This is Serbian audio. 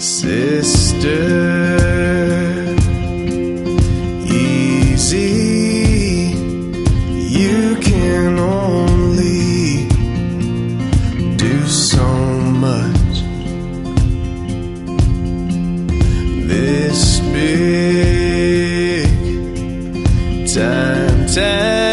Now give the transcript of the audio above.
Sister, easy, you can only do so much. This big time